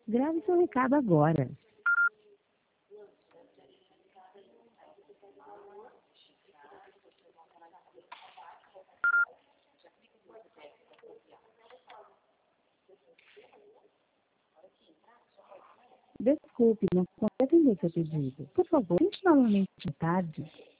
Grave seu recado agora. Desculpe, não consigo atender seu pedido. Por favor, tente novamente mais tarde.